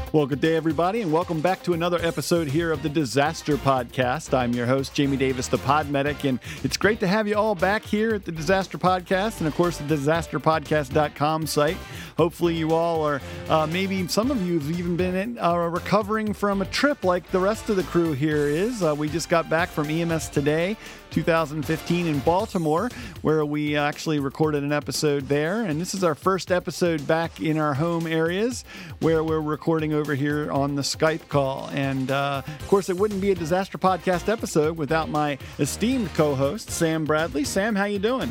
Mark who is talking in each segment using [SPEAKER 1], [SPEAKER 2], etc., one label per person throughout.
[SPEAKER 1] Well, good day, everybody, and welcome back to another episode here of the Disaster Podcast. I'm your host, Jamie Davis, the Pod Medic, and it's great to have you all back here at the Disaster Podcast and, of course, the disasterpodcast.com site. Hopefully you all are, maybe some of you have even been recovering from a trip like the rest of the crew here is. We just got back from EMS Today 2015 in Baltimore, where we actually recorded an episode there. And this is our first episode back in our home areas, where we're recording over here on the Skype call. And of course, it wouldn't be a Disaster Podcast episode without my esteemed co-host, Sam Bradley. Sam, how you doing?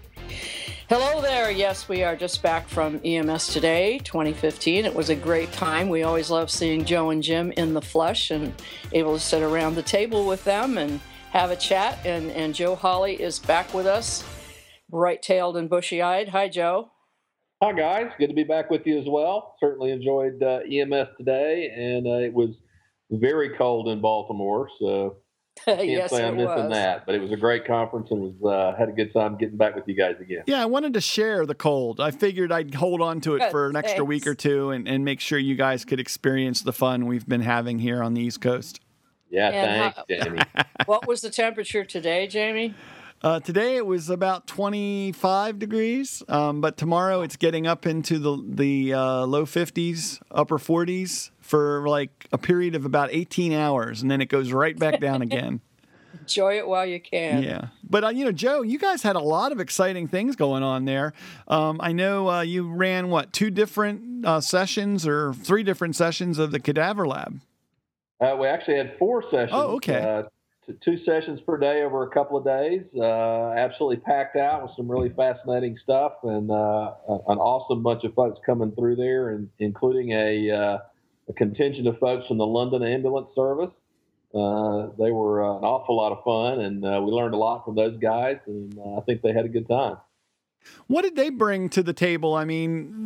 [SPEAKER 2] Hello there. Yes, we are just back from EMS Today 2015. It was a great time. We always love seeing Joe and Jim in the flesh and able to sit around the table with them and have a chat. And Joe Hawley is back with us, bright-tailed and bushy-eyed. Hi, Joe.
[SPEAKER 3] Hi, guys. Good to be back with you as well. Certainly enjoyed EMS Today, and it was very cold in Baltimore, so can't
[SPEAKER 2] Yes,
[SPEAKER 3] say I'm missing that. But it was a great conference, and had a good time getting back with you guys again.
[SPEAKER 1] Yeah, I wanted to share the cold. I figured I'd hold on to it for an extra week or two and make sure you guys could experience the fun we've been having here on the East Coast.
[SPEAKER 3] Yeah, thanks, Jamie.
[SPEAKER 2] What was the temperature today, Jamie?
[SPEAKER 1] Today it was about 25 degrees, but tomorrow it's getting up into the low 50s, upper 40s for like a period of about 18 hours, and then it goes right back down again.
[SPEAKER 2] Enjoy it while you can.
[SPEAKER 1] Yeah. But, Joe, you guys had a lot of exciting things going on there. I know you ran, 2 different sessions or 3 different sessions of the Cadaver Lab.
[SPEAKER 3] We actually had 4 sessions.
[SPEAKER 1] Oh, okay.
[SPEAKER 3] 2 sessions per day over a couple of days. Absolutely packed out with some really fascinating stuff, and an awesome bunch of folks coming through there, and including a contingent of folks from the London Ambulance Service. They were an awful lot of fun, and we learned a lot from those guys, and I think they had a good time.
[SPEAKER 1] What did they bring to the table? I mean,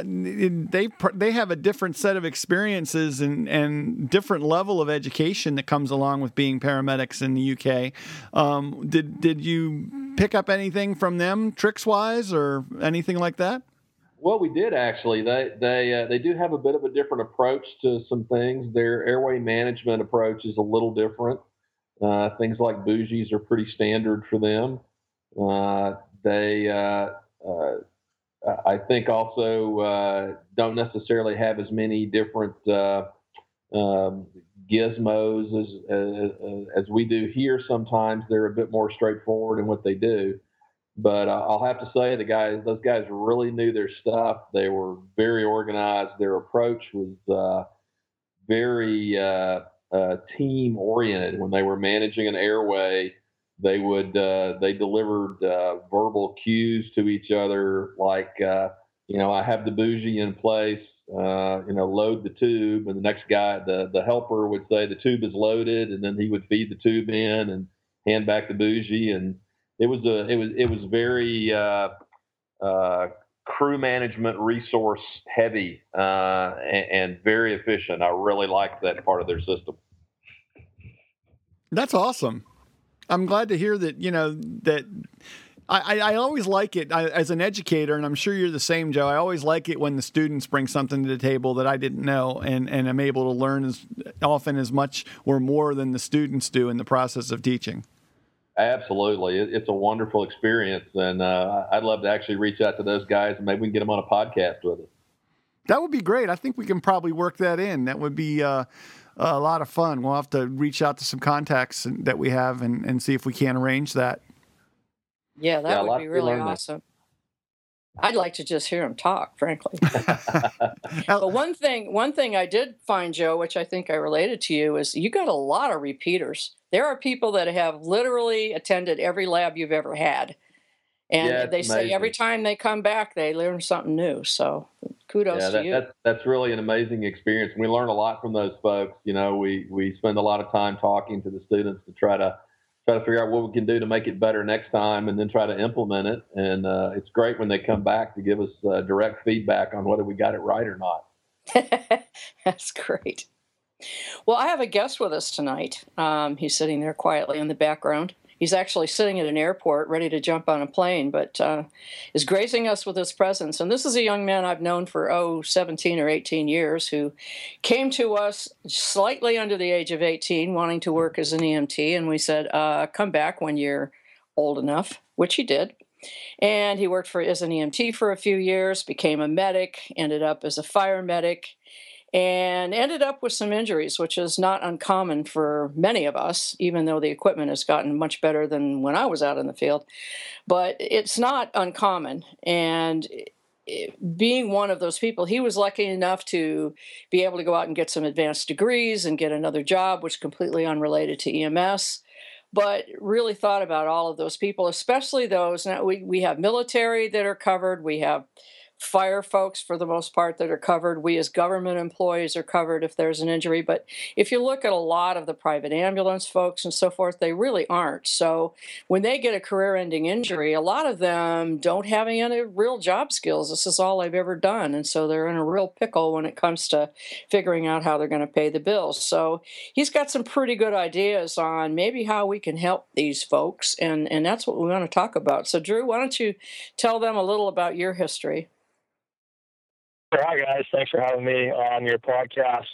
[SPEAKER 1] they have a different set of experiences and different level of education that comes along with being paramedics in the UK. Did you pick up anything from them, tricks-wise, or anything like that?
[SPEAKER 3] Well, we did actually. They do have a bit of a different approach to some things. Their airway management approach is a little different. Things like bougies are pretty standard for them. I think also don't necessarily have as many different gizmos as we do here. Sometimes they're a bit more straightforward in what they do. But I'll have to say those guys really knew their stuff. They were very organized. Their approach was very team oriented. When they were managing an airway, they delivered verbal cues to each other, like I have the bougie in place, load the tube, and the next guy, the helper, would say the tube is loaded, and then he would feed the tube in and hand back the bougie. And it was very crew management resource heavy and very efficient. I really liked that part of their system.
[SPEAKER 1] That's awesome. I'm glad to hear that, that I always like it as an educator, and I'm sure you're the same, Joe. I always like it when the students bring something to the table that I didn't know, and I'm able to learn as often as much or more than the students do in the process of teaching.
[SPEAKER 3] Absolutely. It's a wonderful experience, and I'd love to actually reach out to those guys, and maybe we can get them on a podcast with us.
[SPEAKER 1] That would be great. I think we can probably work that in. That would be a lot of fun. We'll have to reach out to some contacts that we have and see if we can arrange that.
[SPEAKER 2] Yeah, that would be really awesome. I'd like to just hear him talk, frankly. But one thing I did find, Joe, which I think I related to you, is you got a lot of repeaters. There are people that have literally attended every lab you've ever had. And they say every time they come back, they learn something new. So kudos to you.
[SPEAKER 3] That's really an amazing experience. We learn a lot from those folks. We spend a lot of time talking to the students to try to figure out what we can do to make it better next time, and then try to implement it. And it's great when they come back to give us direct feedback on whether we got it right or not.
[SPEAKER 2] That's great. Well, I have a guest with us tonight. He's sitting there quietly in the background. He's actually sitting at an airport ready to jump on a plane, but is gracing us with his presence. And this is a young man I've known for, 17 or 18 years who came to us slightly under the age of 18, wanting to work as an EMT. And we said, come back when you're old enough, which he did. And he worked as an EMT for a few years, became a medic, ended up as a fire medic, and ended up with some injuries, which is not uncommon for many of us, even though the equipment has gotten much better than when I was out in the field. But it's not uncommon. And being one of those people, he was lucky enough to be able to go out and get some advanced degrees and get another job, which is completely unrelated to EMS. But really thought about all of those people, especially those. Now we have military that are covered. We have fire folks, for the most part, that are covered. We as government employees are covered if there's an injury. But if you look at a lot of the private ambulance folks and so forth, they really aren't. So when they get a career-ending injury, a lot of them don't have any real job skills. This is all they've ever done. And so they're in a real pickle when it comes to figuring out how they're going to pay the bills. So he's got some pretty good ideas on maybe how we can help these folks. And that's what we want to talk about. So Drew, why don't you tell them a little about your history?
[SPEAKER 4] Hi, guys. Thanks for having me on your podcast.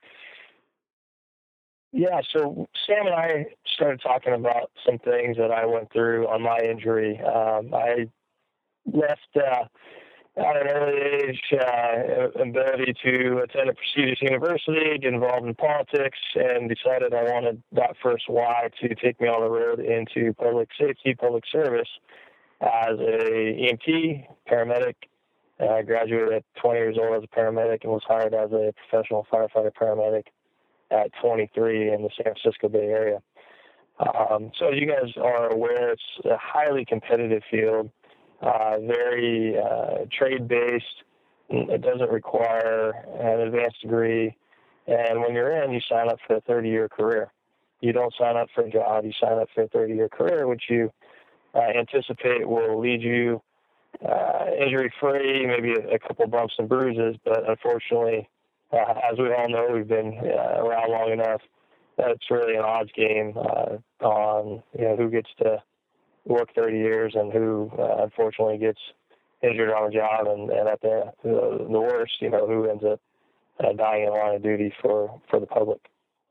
[SPEAKER 4] So Sam and I started talking about some things that I went through on my injury. I left at an early age ability to attend a prestigious university, get involved in politics, and decided I wanted that first why to take me on the road into public safety, public service as a EMT, paramedic. I graduated at 20 years old as a paramedic and was hired as a professional firefighter paramedic at 23 in the San Francisco Bay Area. So as you guys are aware, it's a highly competitive field, very trade-based. It doesn't require an advanced degree. And when you're in, you sign up for a 30-year career. You don't sign up for a job. You sign up for a 30-year career, which you anticipate will lead you injury-free, maybe a couple bumps and bruises, but unfortunately, as we all know, we've been around long enough that it's really an odds game on who gets to work 30 years and who unfortunately gets injured on the job, and at the worst, who ends up dying in line of duty for the public.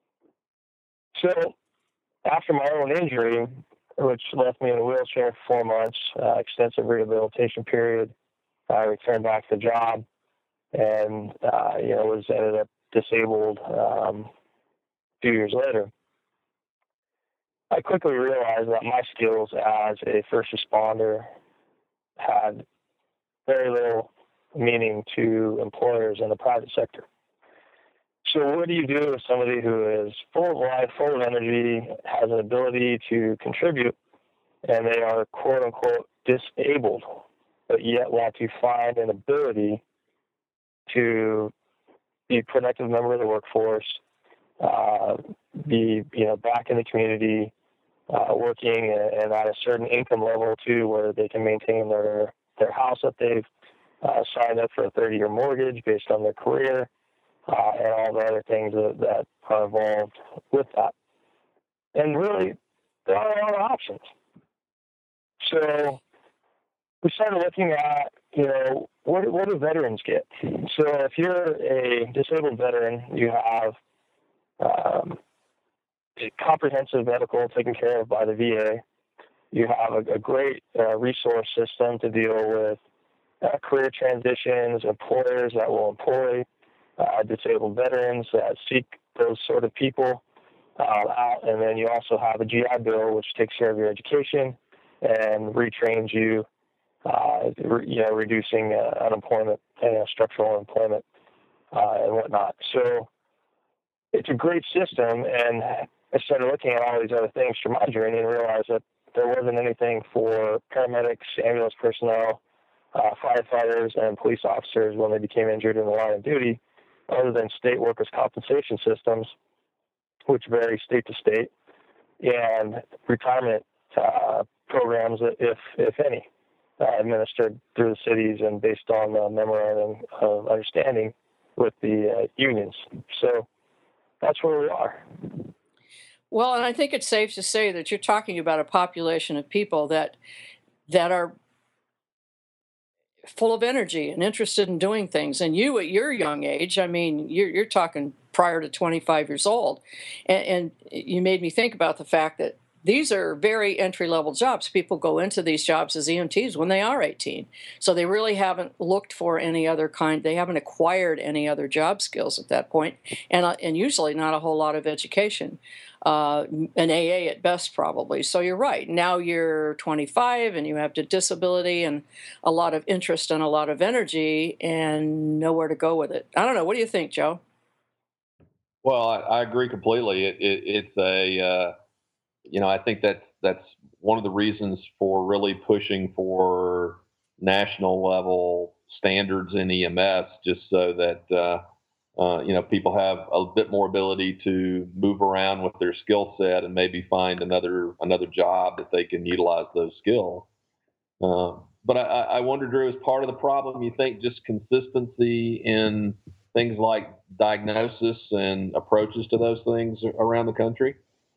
[SPEAKER 4] So after my own injury, which left me in a wheelchair for 4 months, extensive rehabilitation period. I returned back to the job and, ended up disabled a few years later. I quickly realized that my skills as a first responder had very little meaning to employers in the private sector. So what do you do with somebody who is full of life, full of energy, has an ability to contribute, and they are quote-unquote disabled, but yet want to find an ability to be a productive member of the workforce, be back in the community, working and at a certain income level too, where they can maintain their house that they've signed up for a 30-year mortgage based on their career. And all the other things that are involved with that. And really, there are a lot of options. So we started looking at, what do veterans get? So if you're a disabled veteran, you have a comprehensive medical taken care of by the VA. You have a great resource system to deal with career transitions, employers that will employ disabled veterans that seek those sort of people out. And then you also have a GI Bill, which takes care of your education and retrains you, reducing unemployment and structural unemployment and whatnot. So it's a great system. And I started looking at all these other things through my journey and realized that there wasn't anything for paramedics, ambulance personnel, firefighters, and police officers when they became injured in the line of duty, other than state workers' compensation systems, which vary state to state, and retirement programs, if any, administered through the cities and based on the memorandum of understanding with the unions. So that's where we are.
[SPEAKER 2] Well, and I think it's safe to say that you're talking about a population of people that are full of energy and interested in doing things. And you, at your young age, I mean, you're talking prior to 25 years old, and you made me think about the fact that these are very entry-level jobs. People go into these jobs as EMTs when they are 18. So they really haven't looked for any other kind. They haven't acquired any other job skills at that point, and usually not a whole lot of education. An AA at best, probably. So you're right. Now you're 25 and you have a disability and a lot of interest and a lot of energy and nowhere to go with it. I don't know. What do you think, Joe?
[SPEAKER 3] Well, I agree completely. It's a I think that's one of the reasons for really pushing for national level standards in EMS, just so that people have a bit more ability to move around with their skill set and maybe find another job that they can utilize those skills. But I wonder, Drew, as part of the problem, you think just consistency in things like diagnosis and approaches to those things around the country?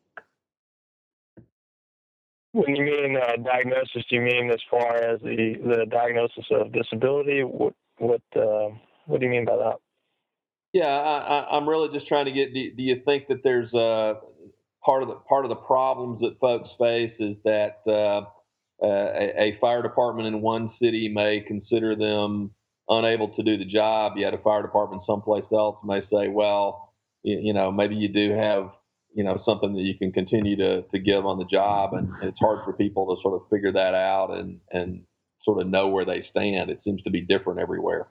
[SPEAKER 4] When you mean diagnosis, do you mean as far as the diagnosis of disability? What do you mean by that?
[SPEAKER 3] Yeah, I'm really just trying to get. Do you think that there's part of the problems that folks face is that a fire department in one city may consider them unable to do the job, yet a fire department someplace else may say, well, maybe you do have something that you can continue to give on the job, and it's hard for people to sort of figure that out and sort of know where they stand. It seems to be different everywhere.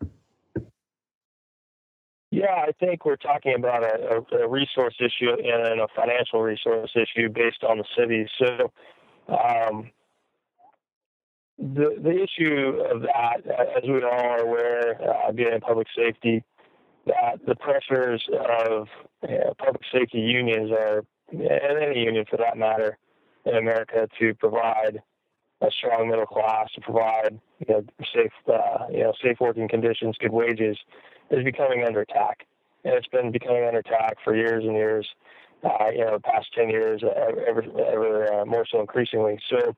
[SPEAKER 4] Yeah, I think we're talking about a resource issue and a financial resource issue based on the cities. So the issue of that, as we all are aware, being in public safety, that the pressures of public safety unions are, and any union for that matter, in America, to provide a strong middle class, to provide safe working conditions, good wages, is becoming under attack. And it's been becoming under attack for years and years, the past 10 years, ever more so increasingly. So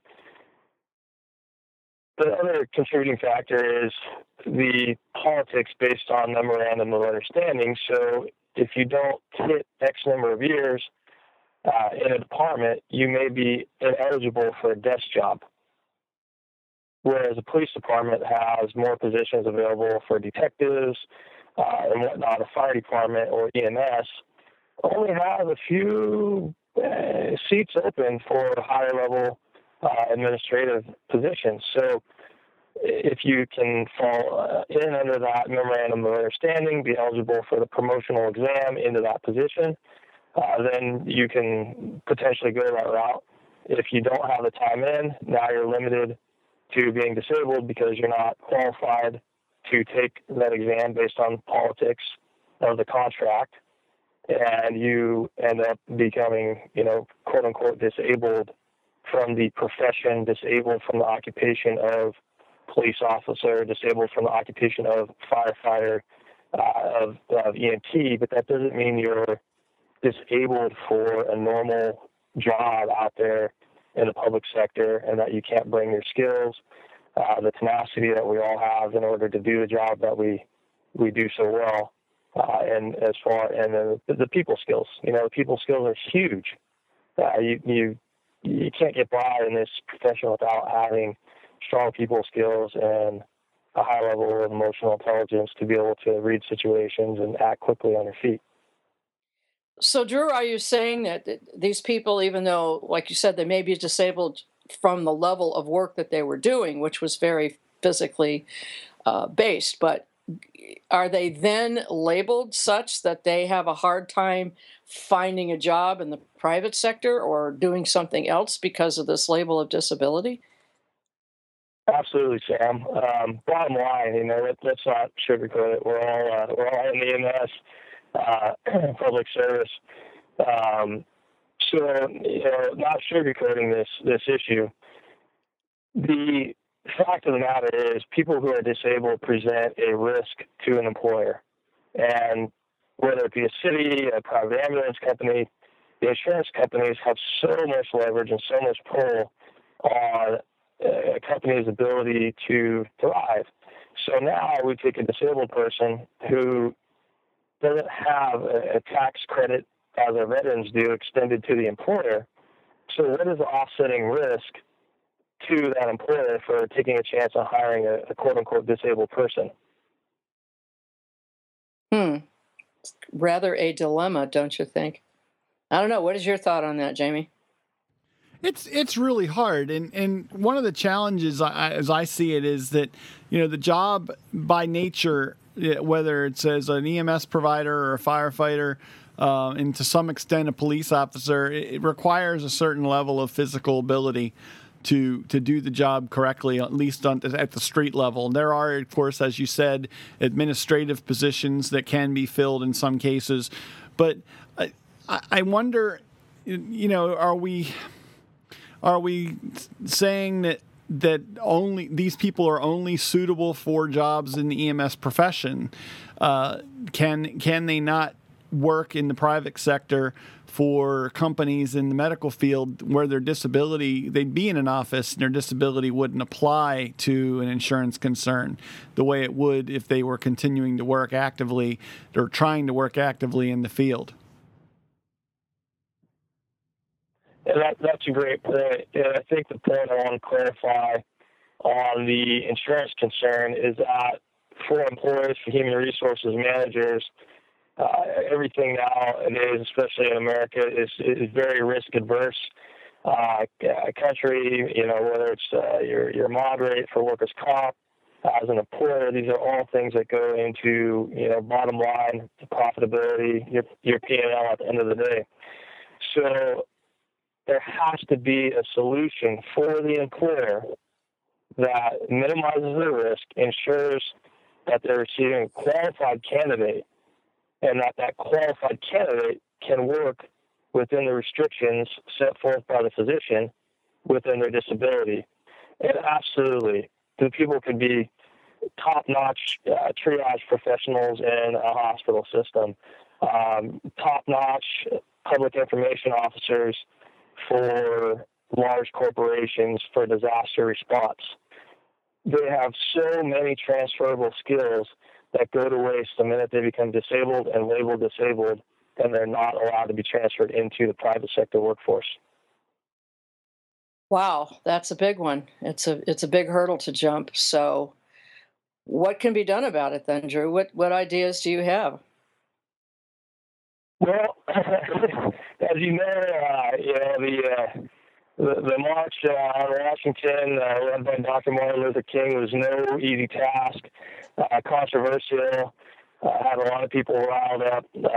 [SPEAKER 4] the other contributing factor is the politics based on memorandum of understanding. So if you don't hit X number of years in a department, you may be ineligible for a desk job. Whereas a police department has more positions available for detectives and whatnot, a fire department or EMS only has a few seats open for higher level administrative positions. So if you can fall in under that memorandum of understanding, be eligible for the promotional exam into that position, then you can potentially go that route. If you don't have the time in, now you're limited to being disabled because you're not qualified to take that exam based on politics of the contract, and you end up becoming, quote unquote, disabled from the profession, disabled from the occupation of police officer, disabled from the occupation of firefighter, of EMT, but that doesn't mean you're disabled for a normal job out there in the public sector, and that you can't bring your skills, the tenacity that we all have in order to do the job that we do so well, and the people skills. The people skills are huge. You can't get by in this profession without having strong people skills and a high level of emotional intelligence to be able to read situations and act quickly on your feet.
[SPEAKER 2] So, Drew, are you saying that these people, even though, like you said, they may be disabled from the level of work that they were doing, which was very physically based, but are they then labeled such that they have a hard time finding a job in the private sector or doing something else because of this label of disability?
[SPEAKER 4] Absolutely, Sam. Bottom line, let's not sugarcoat it. We're all in the EMS. Public service. So, not sugarcoating this issue. The fact of the matter is people who are disabled present a risk to an employer. And whether it be a city, a private ambulance company, the insurance companies have so much leverage and so much pull on a company's ability to thrive. So now we take a disabled person who doesn't have a tax credit as our veterans do extended to the employer. So what is the offsetting risk to that employer for taking a chance on hiring a quote-unquote disabled person?
[SPEAKER 2] Rather a dilemma, don't you think? I don't know. What is your thought on that, Jamie?
[SPEAKER 1] It's really hard, and one of the challenges as I see it is that, you know, the job by nature, whether it's as an EMS provider or a firefighter, and to some extent a police officer, it requires a certain level of physical ability to do the job correctly, at least at the street level. There are, of course, as you said, administrative positions that can be filled in some cases, but I wonder, you know, are we saying that only these people are only suitable for jobs in the EMS profession? Can they not work in the private sector for companies in the medical field where their disability, they'd be in an office and their disability wouldn't apply to an insurance concern the way it would if they were continuing to work actively or trying to work actively in the field?
[SPEAKER 4] And that's a great point. And I think the point I want to clarify on the insurance concern is that for employers, for human resources managers, everything nowadays, especially in America, is very risk adverse. Country, you know, whether it's your mod rate for workers' comp, as an employer, these are all things that go into, you know, bottom line profitability, your P&L at the end of the day. So there has to be a solution for the employer that minimizes the risk, ensures that they're receiving a qualified candidate, and that qualified candidate can work within the restrictions set forth by the physician within their disability. And absolutely, the people could be top-notch triage professionals in a hospital system, top-notch public information officers for large corporations for disaster response. They have so many transferable skills that go to waste the minute they become disabled and labeled disabled, and they're not allowed to be transferred into the private sector workforce.
[SPEAKER 2] Wow, that's a big one. It's a big hurdle to jump. So what can be done about it then, Drew? What ideas do you have?
[SPEAKER 4] Well, as you know, the march on Washington, led by Dr. Martin Luther King, was no easy task. Controversial, had a lot of people riled up, in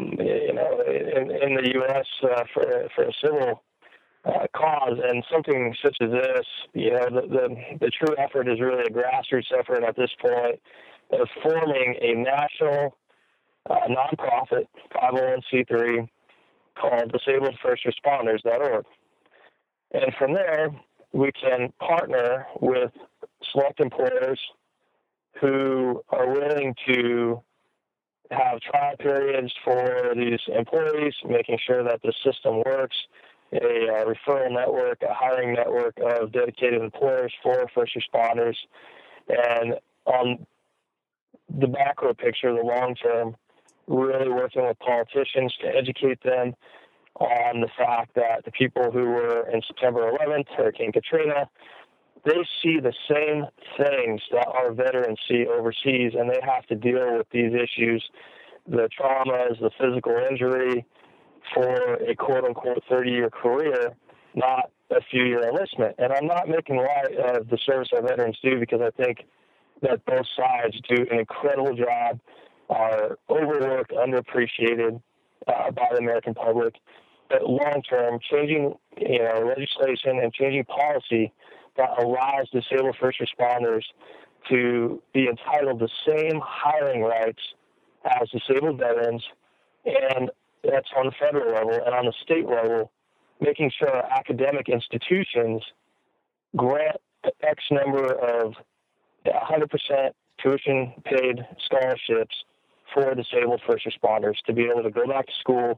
[SPEAKER 4] the U.S. for a civil cause, and something such as this, you know, the true effort is really a grassroots effort at this point of forming a national nonprofit 501c3 called DisabledFirstResponders.org. And from there, we can partner with select employers who are willing to have trial periods for these employees, making sure that the system works, a referral network, a hiring network of dedicated employers for first responders, and on the macro picture, the long term, really working with politicians to educate them on the fact that the people who were in September 11th, Hurricane Katrina, they see the same things that our veterans see overseas, and they have to deal with these issues, the traumas, the physical injury for a quote-unquote 30-year career, not a few-year enlistment. And I'm not making light of the service our veterans do, because I think that both sides do an incredible job, are overworked, underappreciated by the American public. But long-term, changing legislation and changing policy that allows disabled first responders to be entitled to the same hiring rights as disabled veterans, and that's on the federal level, and on the state level, making sure our academic institutions grant X number of 100% tuition-paid scholarships for disabled first responders to be able to go back to school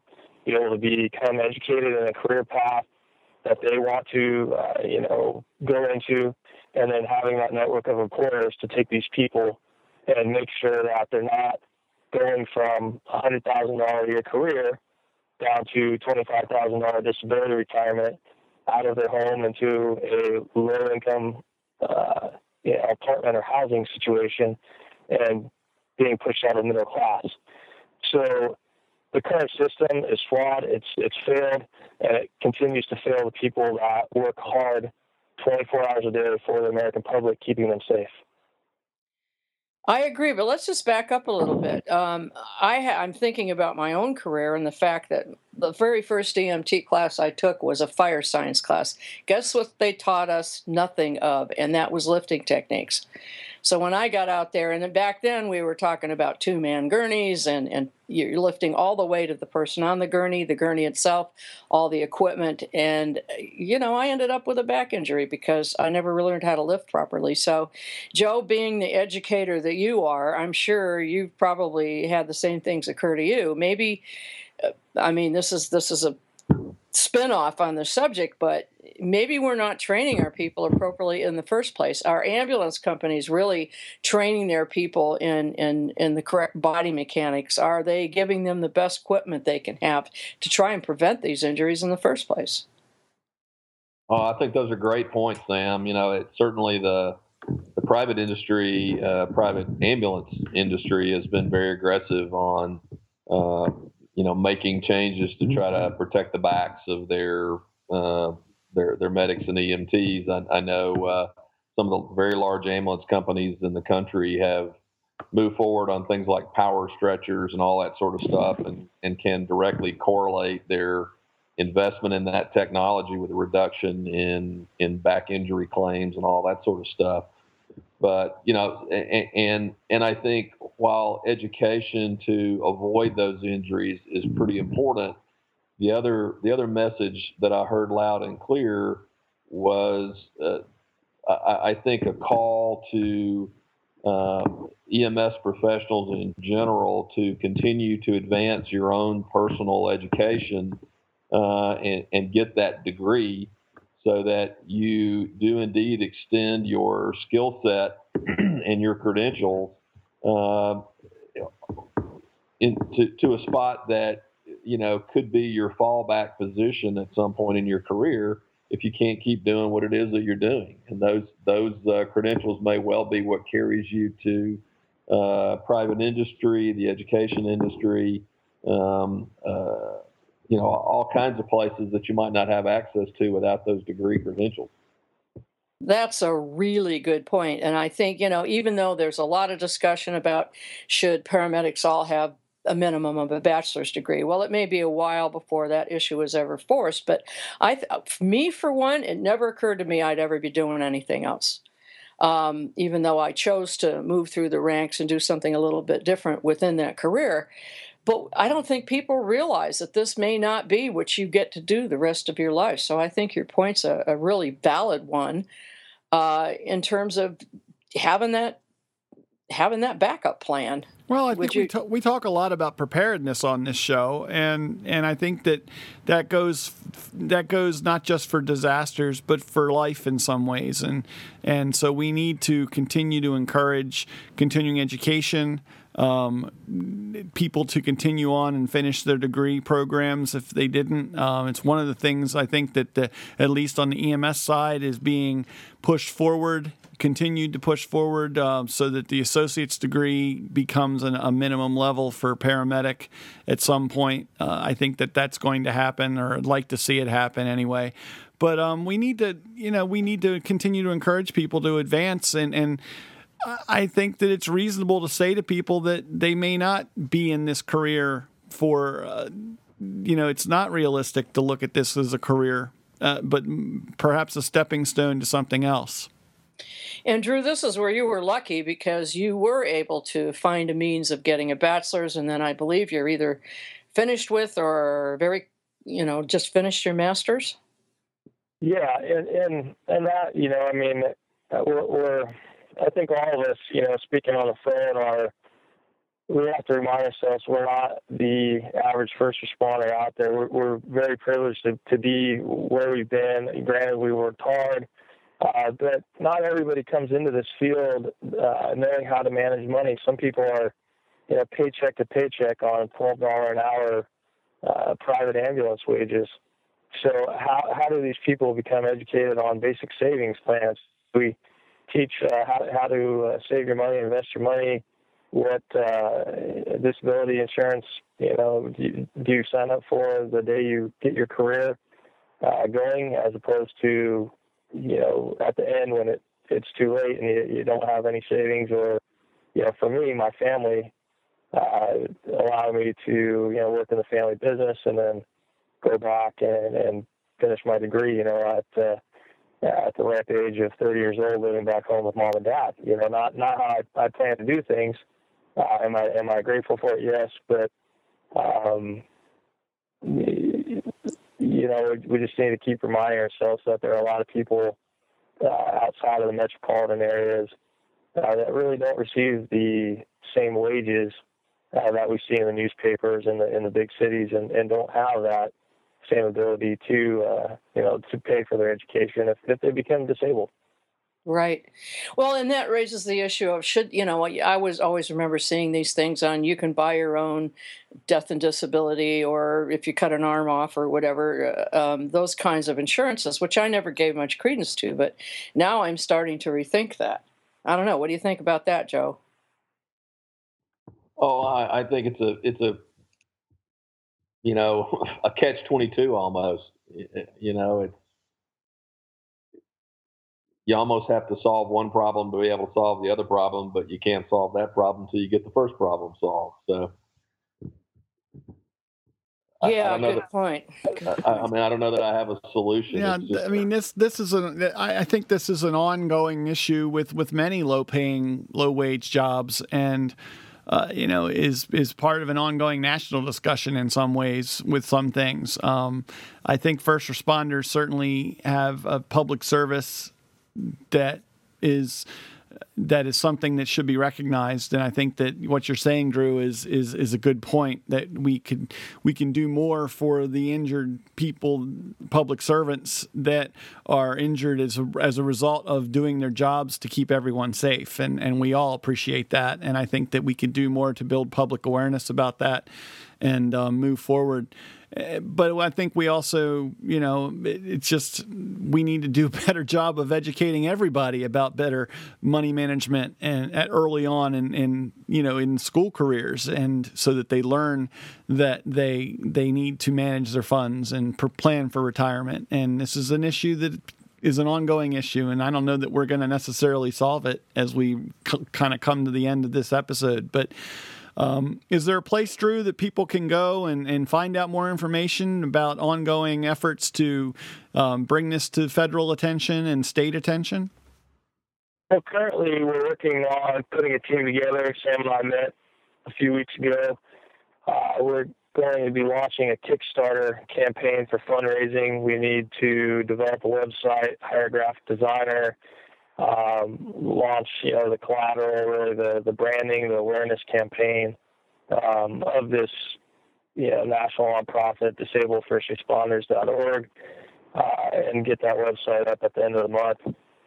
[SPEAKER 4] be able to become educated in a career path that they want to, go into, and then having that network of employers to take these people and make sure that they're not going from a $100,000 a year career down to $25,000 disability retirement out of their home into a low-income apartment or housing situation and being pushed out of the middle class. So the current system is flawed. It's failed, and it continues to fail the people that work hard 24 hours a day for the American public, keeping them safe.
[SPEAKER 2] I agree, but let's just back up a little bit. I'm thinking about my own career and the fact that the very first EMT class I took was a fire science class. Guess what they taught us nothing of, and that was lifting techniques. So when I got out there, and then back then we were talking about two-man gurneys, and you're lifting all the weight of the person on the gurney itself, all the equipment, and I ended up with a back injury because I never really learned how to lift properly. So, Joe, being the educator that you are, I'm sure you've probably had the same things occur to you. Maybe, this is a spin-off on the subject, but maybe we're not training our people appropriately in the first place. Are ambulance companies really training their people in the correct body mechanics? Are they giving them the best equipment they can have to try and prevent these injuries in the first place?
[SPEAKER 3] Oh, I think those are great points, Sam. It's certainly the private industry, private ambulance industry has been very aggressive on making changes to try to protect the backs of their medics and EMTs. I know some of the very large ambulance companies in the country have moved forward on things like power stretchers and all that sort of stuff, and can directly correlate their investment in that technology with a reduction in back injury claims and all that sort of stuff. But, and I think while education to avoid those injuries is pretty important, the other message that I heard loud and clear was, I think, a call to EMS professionals in general to continue to advance your own personal education and get that degree, so that you do indeed extend your skill set and your credentials to a spot that could be your fallback position at some point in your career if you can't keep doing what it is that you're doing. And those credentials may well be what carries you to private industry, the education industry, all kinds of places that you might not have access to without those degree credentials.
[SPEAKER 2] That's a really good point. And I think, even though there's a lot of discussion about should paramedics all have a minimum of a bachelor's degree, well, it may be a while before that issue is ever forced. But me, for one, it never occurred to me I'd ever be doing anything else. Even though I chose to move through the ranks and do something a little bit different within that career. But I don't think people realize that this may not be what you get to do the rest of your life. So I think your point's a really valid one in terms of having that backup plan.
[SPEAKER 1] Well, I think we talk a lot about preparedness on this show, and I think that goes not just for disasters, but for life in some ways, and so we need to continue to encourage continuing education. People to continue on and finish their degree programs if they didn't. It's one of the things I think that at least on the EMS side is being pushed forward, continued to push forward, so that the associate's degree becomes a minimum level for paramedic at some point. I think that's going to happen, or I'd like to see it happen anyway. But we need to continue to encourage people to advance and I think that it's reasonable to say to people that they may not be in this career for, it's not realistic to look at this as a career, but perhaps a stepping stone to something else.
[SPEAKER 2] And Drew, this is where you were lucky because you were able to find a means of getting a bachelor's, and then I believe you're either finished with or just finished your master's.
[SPEAKER 4] Yeah, and that, we're I think all of us, speaking on the phone, are we have to remind ourselves we're not the average first responder out there. We're very privileged to be where we've been. Granted, we worked hard, but not everybody comes into this field knowing how to manage money. Some people are, paycheck to paycheck on $12 an hour private ambulance wages. So how do these people become educated on basic savings plans? We teach how to save your money, invest your money. What disability insurance, do you sign up for the day you get your career going, as opposed to, at the end when it's too late and you don't have any savings, or, for me, my family allowed me to, work in the family business and then go back and finish my degree, at the ripe age of 30 years old, living back home with mom and dad. Not how I plan to do things. Am I grateful for it? Yes, but we just need to keep reminding ourselves that there are a lot of people outside of the metropolitan areas that really don't receive the same wages that we see in the newspapers in the big cities, and don't have that same ability to pay for their education if they become disabled.
[SPEAKER 2] Right. Well, and that raises the issue of I was always remember seeing these things on, you can buy your own death and disability, or if you cut an arm off or whatever, those kinds of insurances, which I never gave much credence to, but now I'm starting to rethink that. I don't know. What do you think about that, Joe?
[SPEAKER 3] Oh, I think it's a a catch-22 almost. You almost have to solve one problem to be able to solve the other problem, but you can't solve that problem until you get the first problem solved. So,
[SPEAKER 2] yeah, good point.
[SPEAKER 3] I don't know that I have a solution.
[SPEAKER 1] Yeah, I mean, this is I think this is an ongoing issue with many low-paying, low-wage jobs, and is part of an ongoing national discussion in some ways with some things. I think first responders certainly have a public service that is something that should be recognized, and I think that what you're saying, Drew, is a good point, that we can do more for the injured people, public servants that are injured as a result of doing their jobs to keep everyone safe, and we all appreciate that, and I think that we can do more to build public awareness about that and move forward. But I think we also, it's just, we need to do a better job of educating everybody about better money management and early on in school careers, and so that they learn that they need to manage their funds and plan for retirement. And this is an issue that is an ongoing issue, and I don't know that we're going to necessarily solve it as we kind of come to the end of this episode, but is there a place, Drew, that people can go and find out more information about ongoing efforts to bring this to federal attention and state attention?
[SPEAKER 4] Well, currently we're working on putting a team together. Sam and I met a few weeks ago. We're going to be launching a Kickstarter campaign for fundraising. We need to develop a website, hire a graphic designer, launch, the collateral, really the branding, the awareness campaign of this, national nonprofit, disablefirstresponders.org, and get that website up at the end of the month.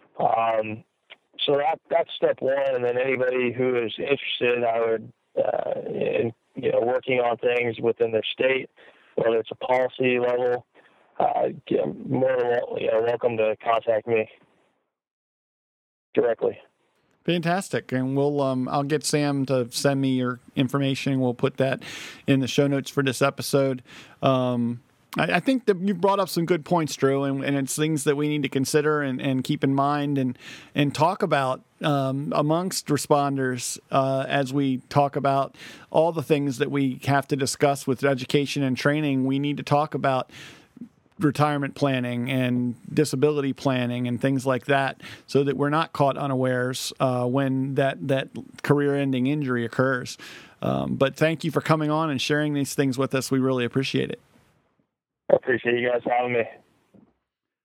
[SPEAKER 4] So that's step one, and then anybody who is interested, I would, in working on things within their state, whether it's a policy level, more than welcome to contact me directly.
[SPEAKER 1] Fantastic. And we'll I'll get Sam to send me your information. We'll put that in the show notes for this episode. I think that you brought up some good points, Drew, and it's things that we need to consider and keep in mind and talk about amongst responders as we talk about all the things that we have to discuss with education and training. We need to talk about retirement planning and disability planning and things like that, so that we're not caught unawares when that career-ending injury occurs. But thank you for coming on and sharing these things with us. We really appreciate it.
[SPEAKER 4] I appreciate you guys having me.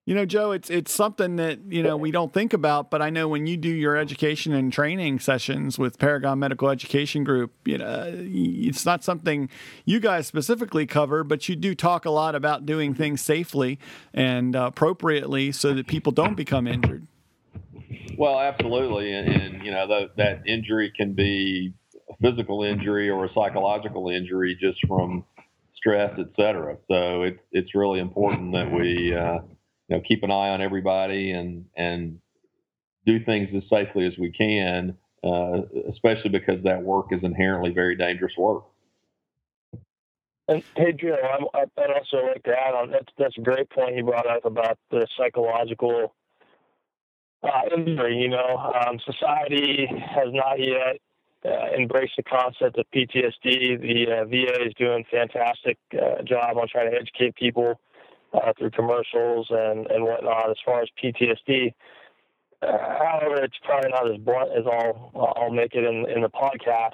[SPEAKER 1] Joe, it's something that, we don't think about, but I know when you do your education and training sessions with Paragon Medical Education Group, it's not something you guys specifically cover, but you do talk a lot about doing things safely and appropriately so that people don't become injured.
[SPEAKER 3] Well, absolutely. And that injury can be a physical injury or a psychological injury just from stress, et cetera. So it's really important that we, keep an eye on everybody and do things as safely as we can, especially because that work is inherently very dangerous work.
[SPEAKER 4] And hey, Drew, I'd also like to add on that's a great point you brought up about the psychological injury. Society has not yet embraced the concept of PTSD. The VA is doing a fantastic job on trying to educate people through commercials and whatnot as far as PTSD. However, it's probably not as blunt as I'll make it in the podcast.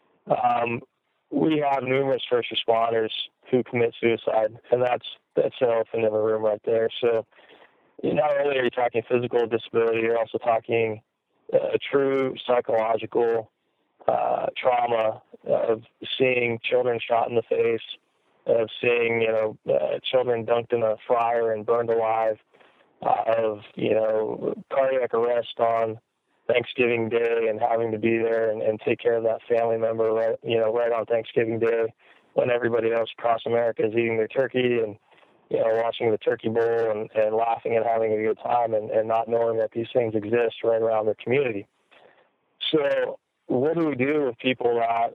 [SPEAKER 4] We have numerous first responders who commit suicide, and that's an elephant in the room right there. So not only are you talking physical disability, you're also talking a true psychological trauma of seeing children shot in the face, of seeing, children dunked in a fryer and burned alive, of, cardiac arrest on Thanksgiving Day and having to be there and take care of that family member right on Thanksgiving Day when everybody else across America is eating their turkey and, watching the turkey bowl and laughing and having a good time and not knowing that these things exist right around their community. So what do we do with people that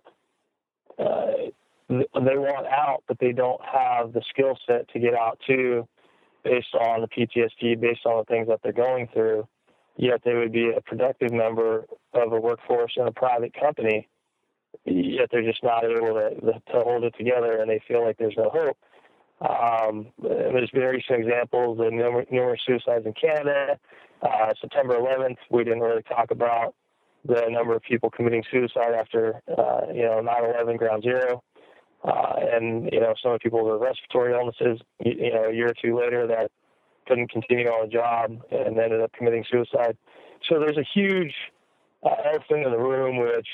[SPEAKER 4] they want out, but they don't have the skill set to get out to based on the PTSD, based on the things that they're going through, yet they would be a productive member of a workforce in a private company, yet they're just not able to hold it together and they feel like there's no hope. There's various examples of numerous suicides in Canada. September 11th, we didn't really talk about the number of people committing suicide after, 9/11 Ground Zero. And some of the people with respiratory illnesses, a year or two later that couldn't continue on the job and ended up committing suicide. So there's a huge elephant in the room, which,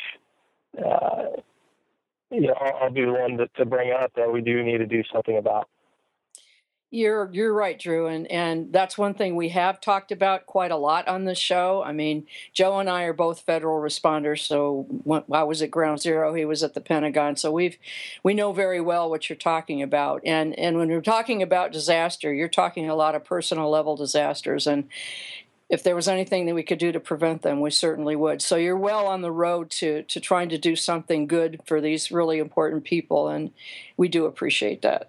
[SPEAKER 4] I'll be the one to bring up that we do need to do something about.
[SPEAKER 2] You're right, Drew, and that's one thing we have talked about quite a lot on the show. I mean, Joe and I are both federal responders, so I was at Ground Zero, he was at the Pentagon, so we know very well what you're talking about. And when you're talking about disaster, you're talking a lot of personal level disasters, and if there was anything that we could do to prevent them, we certainly would. So you're well on the road to trying to do something good for these really important people, and we do appreciate that.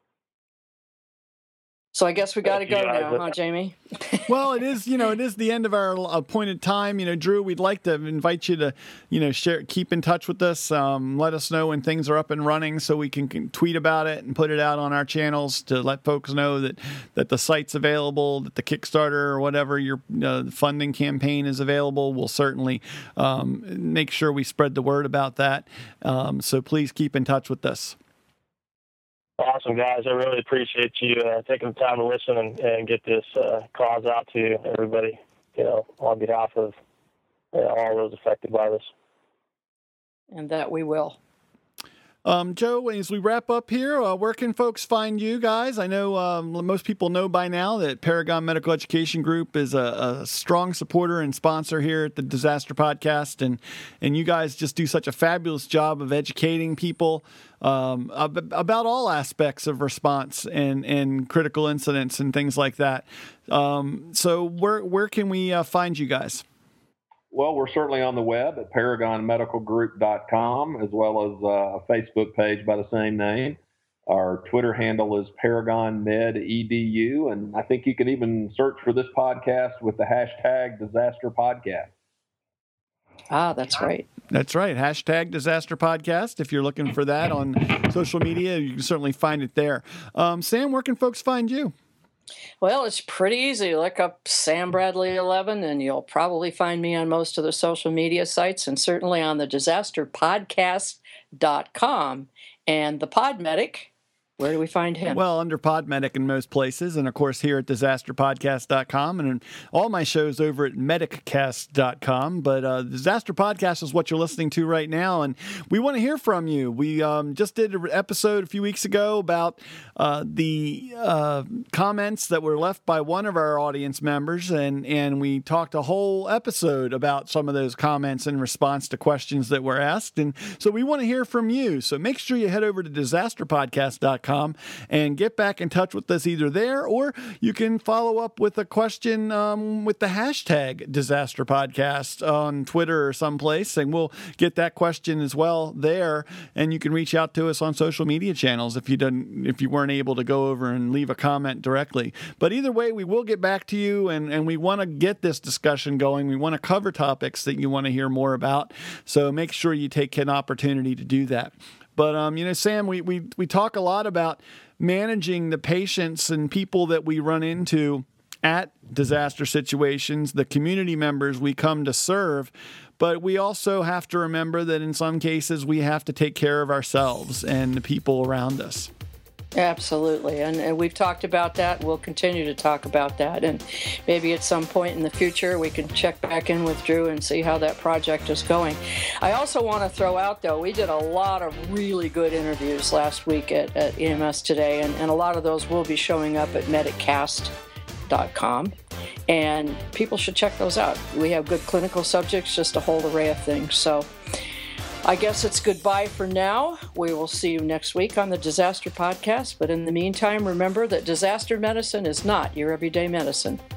[SPEAKER 2] So I guess we got to go now, huh, Jamie?
[SPEAKER 1] Well, it is the end of our appointed time. Drew, we'd like to invite you to, keep in touch with us. Let us know when things are up and running so we can tweet about it and put it out on our channels to let folks know that the site's available, that the Kickstarter or whatever your funding campaign is available. We'll certainly make sure we spread the word about that. So please keep in touch with us.
[SPEAKER 4] Awesome, guys. I really appreciate you taking the time to listen and get this cause out to everybody, on behalf of all those affected by this.
[SPEAKER 2] And that we will.
[SPEAKER 1] Joe, as we wrap up here, where can folks find you guys? I know most people know by now that Paragon Medical Education Group is a strong supporter and sponsor here at the Disaster Podcast, and you guys just do such a fabulous job of educating people about all aspects of response and critical incidents and things like that. So where can we find you guys?
[SPEAKER 3] Well, we're certainly on the web at paragonmedicalgroup.com, as well as a Facebook page by the same name. Our Twitter handle is ParagonMedEDU, and I think you can even search for this podcast with the hashtag Disaster Podcast.
[SPEAKER 2] Ah, that's right.
[SPEAKER 1] That's right. Hashtag Disaster Podcast. If you're looking for that on social media, you can certainly find it there. Sam, where can folks find you?
[SPEAKER 2] Well, it's pretty easy. Look up Sam Bradley 11, and you'll probably find me on most of the social media sites, and certainly on the disasterpodcast.com. And the Podmedic Where do we find him?
[SPEAKER 1] Well, under Podmedic in most places, and of course here at disasterpodcast.com, and all my shows over at mediccast.com. But Disaster Podcast is what you're listening to right now, and we want to hear from you. We just did an episode a few weeks ago about the comments that were left by one of our audience members, and we talked a whole episode about some of those comments in response to questions that were asked. And so we want to hear from you. So make sure you head over to disasterpodcast.com and get back in touch with us either there, or you can follow up with a question with the hashtag Disaster Podcast on Twitter or someplace, and we'll get that question as well there. And you can reach out to us on social media channels if you weren't able to go over and leave a comment directly. But either way, we will get back to you, and we want to get this discussion going. We want to cover topics that you want to hear more about. So make sure you take an opportunity to do that. But, Sam, we talk a lot about managing the patients and people that we run into at disaster situations, the community members we come to serve. But we also have to remember that in some cases we have to take care of ourselves and the people around us.
[SPEAKER 2] Absolutely. And we've talked about that. We'll continue to talk about that. And maybe at some point in the future, we can check back in with Drew and see how that project is going. I also want to throw out, though, we did a lot of really good interviews last week at EMS Today, and a lot of those will be showing up at mediccast.com. And people should check those out. We have good clinical subjects, just a whole array of things. So I guess it's goodbye for now. We will see you next week on the Disaster Podcast. But in the meantime, remember that disaster medicine is not your everyday medicine.